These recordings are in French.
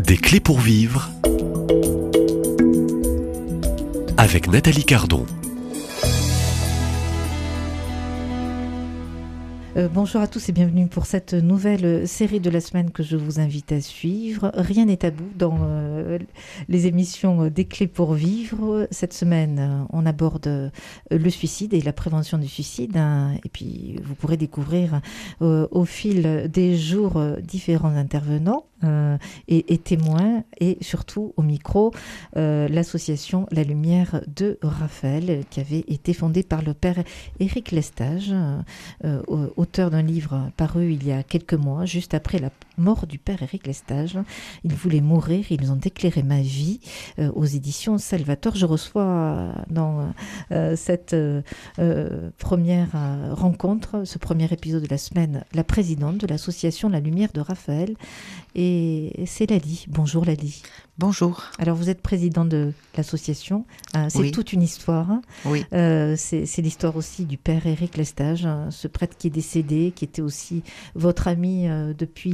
Des clés pour vivre avec Nathalie Cardon. Bonjour à tous et bienvenue pour cette nouvelle série de la semaine que je vous invite à suivre. Rien n'est tabou dans les émissions des clés pour vivre. Cette semaine, on aborde le suicide et la prévention du suicide. Et puis, vous pourrez découvrir au fil des jours différents intervenants et témoins et surtout au micro l'association La Lumière de Raphaël qui avait été fondée par le père Éric Lestage, auteur d'un livre paru il y a quelques mois, juste après la mort du père Éric Lestage. Il voulait mourir, ils ont éclairé ma vie, aux éditions Salvator. Je reçois dans cette première rencontre, ce premier épisode de la semaine, la présidente de l'association La Lumière de Raphaël, et c'est Lali. Bonjour Lali. Bonjour. Alors vous êtes présidente de l'association, c'est Oui. toute une histoire. Oui. C'est l'histoire aussi du père Éric Lestage, ce prêtre qui est décédé, qui était aussi votre ami depuis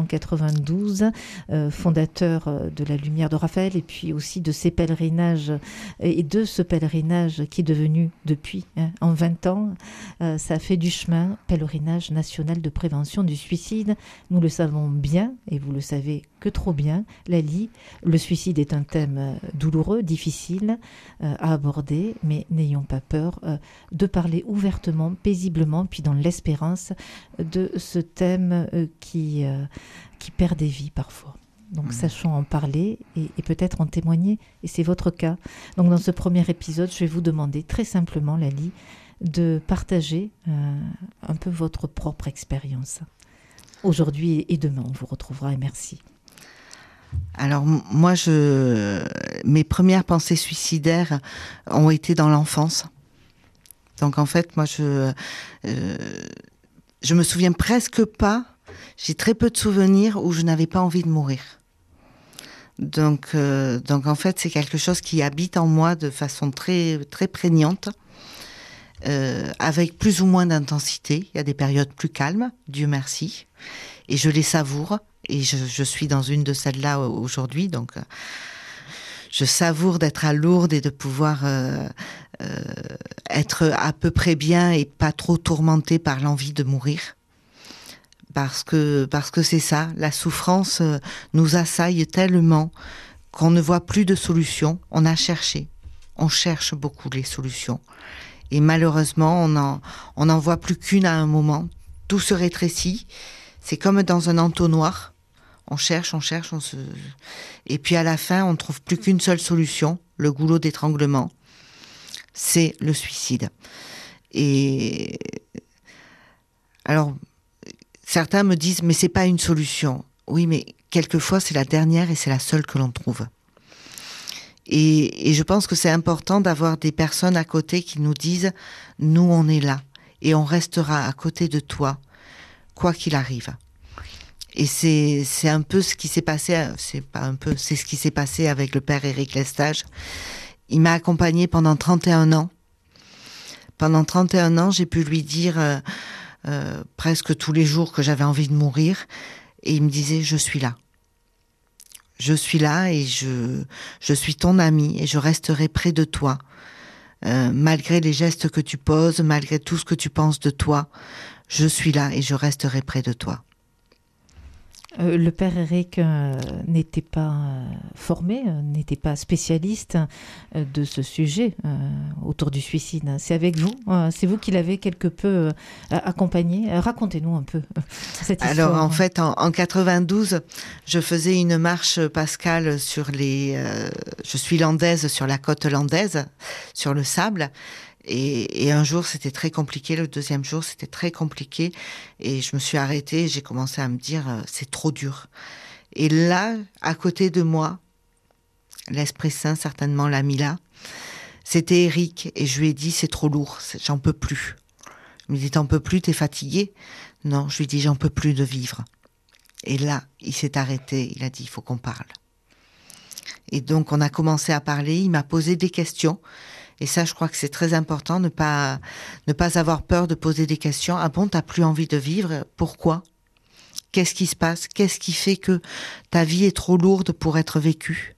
1992, fondateur de la Lumière de Raphaël, et puis aussi de ces pèlerinages, et de ce pèlerinage qui est devenu depuis, en 20 ans, ça a fait du chemin, pèlerinage national de prévention du suicide. Nous le savons bien, et vous le savez que trop bien, Lali, le suicide est un thème douloureux, difficile à aborder, mais n'ayons pas peur de parler ouvertement, paisiblement, puis dans l'espérance de ce thème qui perd des vies parfois. Donc sachons en parler et peut-être en témoigner, et c'est votre cas. Donc dans ce premier épisode, je vais vous demander très simplement, Lali, de partager un peu votre propre expérience. Aujourd'hui et demain, on vous retrouvera et merci. Alors moi, mes premières pensées suicidaires ont été dans l'enfance. Donc en fait, moi, je me souviens presque pas. J'ai très peu de souvenirs où je n'avais pas envie de mourir. Donc en fait, c'est quelque chose qui habite en moi de façon très très prégnante, avec plus ou moins d'intensité. Il y a des périodes plus calmes, Dieu merci, et je les savoure. Et je suis dans une de celles-là aujourd'hui, donc je savoure d'être à Lourdes et de pouvoir être à peu près bien et pas trop tourmentée par l'envie de mourir. Parce que c'est ça, la souffrance nous assaille tellement qu'on ne voit plus de solution. On cherche beaucoup les solutions. Et malheureusement, on n'en voit plus qu'une à un moment. Tout se rétrécit. C'est comme dans un entonnoir. On cherche, et puis à la fin, on ne trouve plus qu'une seule solution, le goulot d'étranglement, c'est le suicide. Et alors, certains me disent, mais c'est pas une solution. Oui, mais quelquefois, c'est la dernière et c'est la seule que l'on trouve. Et je pense que c'est important d'avoir des personnes à côté qui nous disent, nous, on est là, et on restera à côté de toi, quoi qu'il arrive. Et c'est un peu ce qui s'est passé, c'est ce qui s'est passé avec le père Éric Lestage. Il m'a accompagnée pendant 31 ans. Pendant 31 ans, j'ai pu lui dire presque tous les jours que j'avais envie de mourir. Et il me disait, je suis là. Je suis là et je suis ton ami et je resterai près de toi. Malgré les gestes que tu poses, malgré tout ce que tu penses de toi, je suis là et je resterai près de toi. Le père Éric n'était pas formé, n'était pas spécialiste de ce sujet autour du suicide. C'est avec vous, c'est vous qui l'avez quelque peu accompagné. Racontez-nous un peu cette histoire. Alors en fait, en 92, je faisais une marche pascale sur je suis landaise sur la côte landaise, sur le sable. Et un jour, c'était très compliqué. Le deuxième jour, c'était très compliqué. Et je me suis arrêtée et j'ai commencé à me dire, c'est trop dur. Et là, à côté de moi, l'Esprit Saint certainement l'a mis là, c'était Éric. Et je lui ai dit, c'est trop lourd, j'en peux plus. Il me dit, t'en peux plus, t'es fatigué? Non, je lui ai dit, j'en peux plus de vivre. Et là, il s'est arrêté, il a dit, il faut qu'on parle. Et donc, on a commencé à parler, il m'a posé des questions. Et ça, je crois que c'est très important, ne pas avoir peur de poser des questions. Ah bon, t'as plus envie de vivre? Pourquoi? Qu'est-ce qui se passe? Qu'est-ce qui fait que ta vie est trop lourde pour être vécue?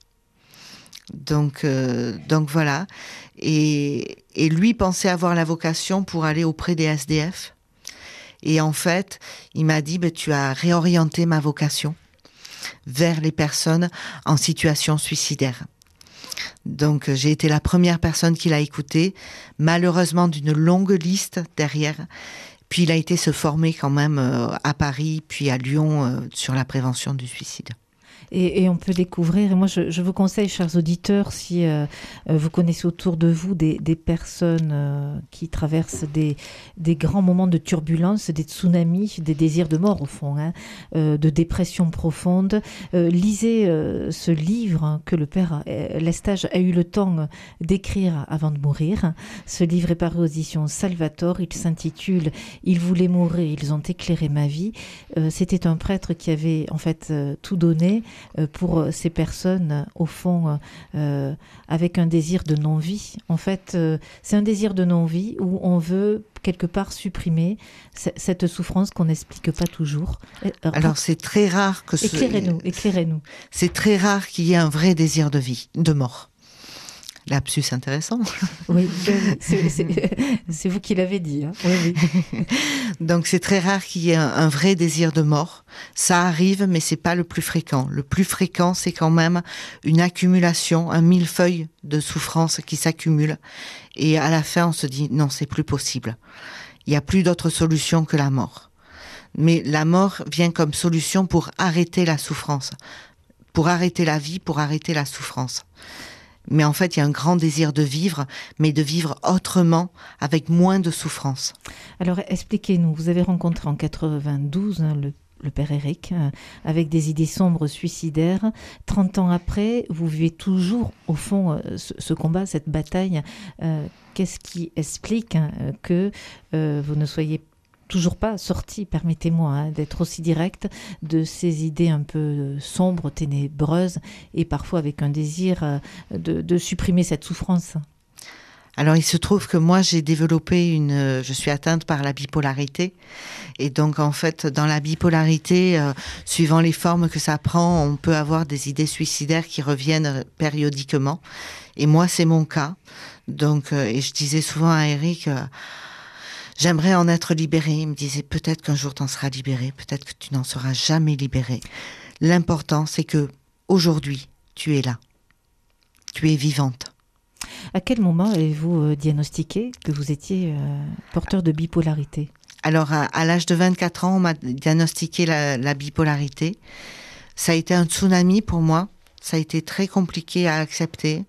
Donc voilà. Et lui pensait avoir la vocation pour aller auprès des SDF. Et en fait, il m'a dit, tu as réorienté ma vocation vers les personnes en situation suicidaire. Donc j'ai été la première personne qui l'a écouté, malheureusement d'une longue liste derrière. Puis il a été se former quand même à Paris, puis à Lyon, sur la prévention du suicide. Et on peut découvrir, et moi je vous conseille, chers auditeurs, si vous connaissez autour de vous des personnes qui traversent des grands moments de turbulence, des tsunamis, des désirs de mort au fond, de dépression profonde, lisez ce livre que le père Lestage a eu le temps d'écrire avant de mourir. Ce livre est paru aux éditions Salvator, il s'intitule « Ils voulaient mourir, ils ont éclairé ma vie ». C'était un prêtre qui avait en fait tout donné pour ces personnes, au fond, avec un désir de non-vie. En fait, c'est un désir de non-vie où on veut quelque part supprimer cette souffrance qu'on n'explique pas toujours. Alors c'est très rare que Éclairez-nous. C'est très rare qu'il y ait un vrai désir de vie, de mort. Lapsus intéressant. Oui, c'est vous qui l'avez dit. Hein. Oui. Donc c'est très rare qu'il y ait un vrai désir de mort. Ça arrive, mais c'est pas le plus fréquent. Le plus fréquent, c'est quand même une accumulation, un millefeuille de souffrances qui s'accumulent. Et à la fin, on se dit non, c'est plus possible. Il n'y a plus d'autre solution que la mort. Mais la mort vient comme solution pour arrêter la souffrance, pour arrêter la vie, pour arrêter la souffrance. Mais en fait, il y a un grand désir de vivre, mais de vivre autrement, avec moins de souffrance. Alors, expliquez-nous, vous avez rencontré en 92 le père Éric, avec des idées sombres suicidaires. 30 ans après, vous vivez toujours, au fond, ce combat, cette bataille. Qu'est-ce qui explique que vous ne soyez toujours pas sorti, permettez-moi d'être aussi direct, de ces idées un peu sombres, ténébreuses, et parfois avec un désir de supprimer cette souffrance? Alors il se trouve que moi j'ai développé je suis atteinte par la bipolarité, et donc en fait dans la bipolarité, suivant les formes que ça prend, on peut avoir des idées suicidaires qui reviennent périodiquement, et moi c'est mon cas. Donc et je disais souvent à Éric, j'aimerais en être libérée. Il me disait, peut-être qu'un jour t'en seras libérée, peut-être que tu n'en seras jamais libérée. L'important, c'est que aujourd'hui, tu es là. Tu es vivante. À quel moment avez-vous diagnostiqué que vous étiez porteur de bipolarité? Alors, à l'âge de 24 ans, on m'a diagnostiqué la bipolarité. Ça a été un tsunami pour moi. Ça a été très compliqué à accepter.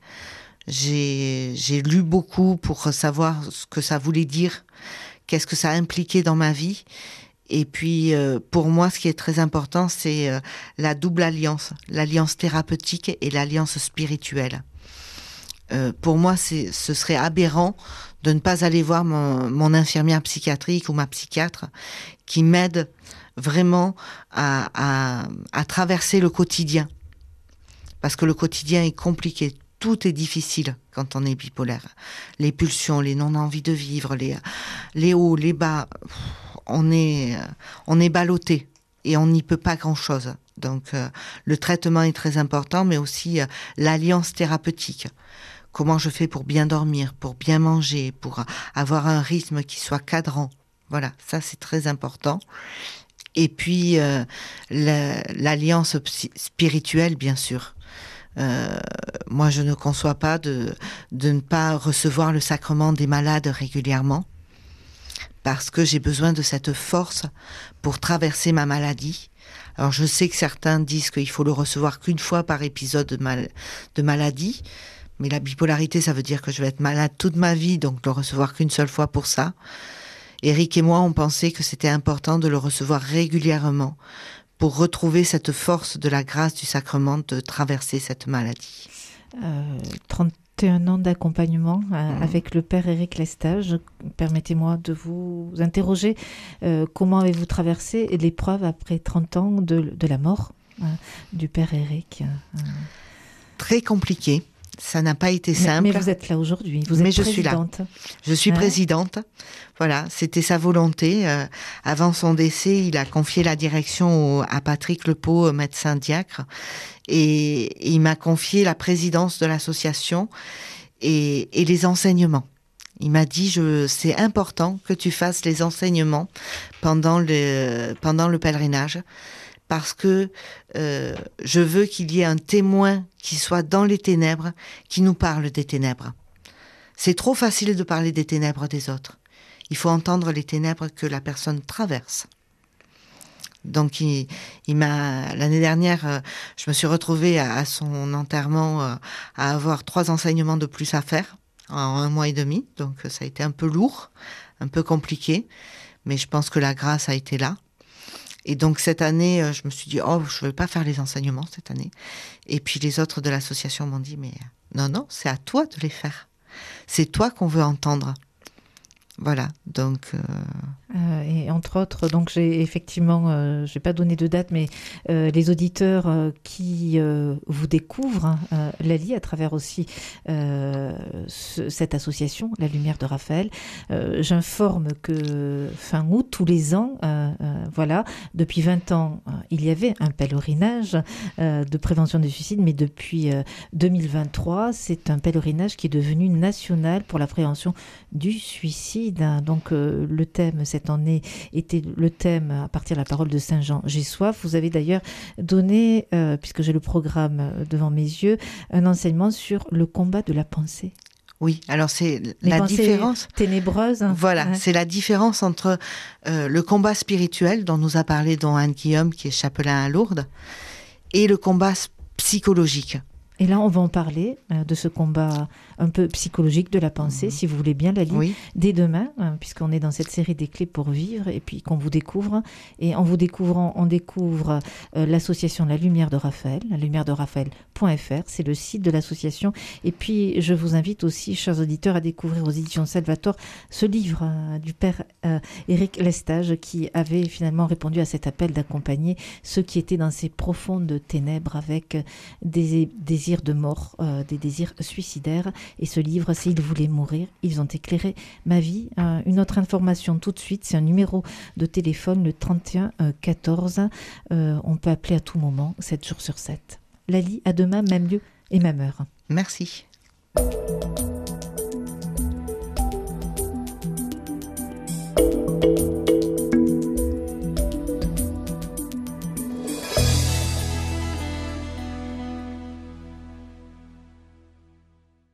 J'ai lu beaucoup pour savoir ce que ça voulait dire. Qu'est-ce que ça a impliqué dans ma vie? Et puis, pour moi, ce qui est très important, c'est la double alliance, l'alliance thérapeutique et l'alliance spirituelle. Pour moi, ce serait aberrant de ne pas aller voir mon infirmière psychiatrique ou ma psychiatre qui m'aide vraiment à traverser le quotidien. Parce que le quotidien est compliqué. Tout est difficile quand on est bipolaire. Les pulsions, les non-envies de vivre, les hauts, les bas, on est ballotté et on n'y peut pas grand-chose. Donc le traitement est très important, mais aussi l'alliance thérapeutique. Comment je fais pour bien dormir, pour bien manger, pour avoir un rythme qui soit cadrant. Voilà, ça c'est très important. Et puis l'alliance spirituelle, bien sûr. Moi, je ne conçois pas de ne pas recevoir le sacrement des malades régulièrement, parce que j'ai besoin de cette force pour traverser ma maladie. Alors, je sais que certains disent qu'il faut le recevoir qu'une fois par épisode de maladie, mais la bipolarité, ça veut dire que je vais être malade toute ma vie, donc le recevoir qu'une seule fois pour ça. Éric et moi, on pensait que c'était important de le recevoir régulièrement, pour retrouver cette force de la grâce du sacrement de traverser cette maladie. 31 ans d'accompagnement avec le père Éric Lestage. Permettez-moi de vous interroger. Comment avez-vous traversé l'épreuve après 30 ans de la mort du père Éric? Très compliqué. Ça n'a pas été simple. Mais vous êtes là aujourd'hui, vous êtes présidente. Je suis présidente. Voilà, c'était sa volonté. Avant son décès, il a confié la direction à Patrick Lepau, médecin diacre. Et il m'a confié la présidence de l'association et les enseignements. Il m'a dit, c'est important que tu fasses les enseignements pendant le pèlerinage. Parce que je veux qu'il y ait un témoin qui soit dans les ténèbres, qui nous parle des ténèbres. C'est trop facile de parler des ténèbres des autres. Il faut entendre les ténèbres que la personne traverse. Donc, l'année dernière, je me suis retrouvée à son enterrement à avoir 3 enseignements de plus à faire en 1 mois et demi. Donc, ça a été un peu lourd, un peu compliqué, mais je pense que la grâce a été là. Et donc cette année, je me suis dit, je ne vais pas faire les enseignements cette année. Et puis les autres de l'association m'ont dit, mais non, c'est à toi de les faire. C'est toi qu'on veut entendre. Voilà, donc... et entre autres, donc j'ai effectivement, je vais pas donner de date, mais les auditeurs qui vous découvrent, Lali, à travers aussi cette association, La Lumière de Raphaël, j'informe que fin août, tous les ans, voilà, depuis 20 ans, il y avait un pèlerinage de prévention des suicides, mais depuis 2023, c'est un pèlerinage qui est devenu national pour la prévention du suicide. Donc le thème cette année était le thème à partir de la parole de Saint Jean J'ai soif. Vous avez d'ailleurs donné, puisque j'ai le programme devant mes yeux, un enseignement sur le combat de la pensée. Oui, alors c'est la différence ténébreuse. Voilà, c'est la différence entre le combat spirituel dont nous a parlé Don Anne-Guillaume, qui est chapelain à Lourdes, et le combat psychologique. Et là, on va en parler de ce combat un peu psychologique de la pensée, si vous voulez bien, Lali, dès demain, puisqu'on est dans cette série des clés pour vivre, et puis qu'on vous découvre. Et en vous découvrant, on découvre l'association La Lumière de Raphaël, lalumièrederaphèl.fr, c'est le site de l'association. Et puis, je vous invite aussi, chers auditeurs, à découvrir aux éditions Salvator ce livre du père Éric Lestage, qui avait finalement répondu à cet appel d'accompagner ceux qui étaient dans ces profondes ténèbres avec des désirs de mort, des désirs suicidaires. Et ce livre, c'est « Ils voulaient mourir, ils ont éclairé ma vie ». Une autre information tout de suite, c'est un numéro de téléphone, le 31 14. On peut appeler à tout moment, 7 jours sur 7. Lali, à demain, même lieu et même heure. Merci.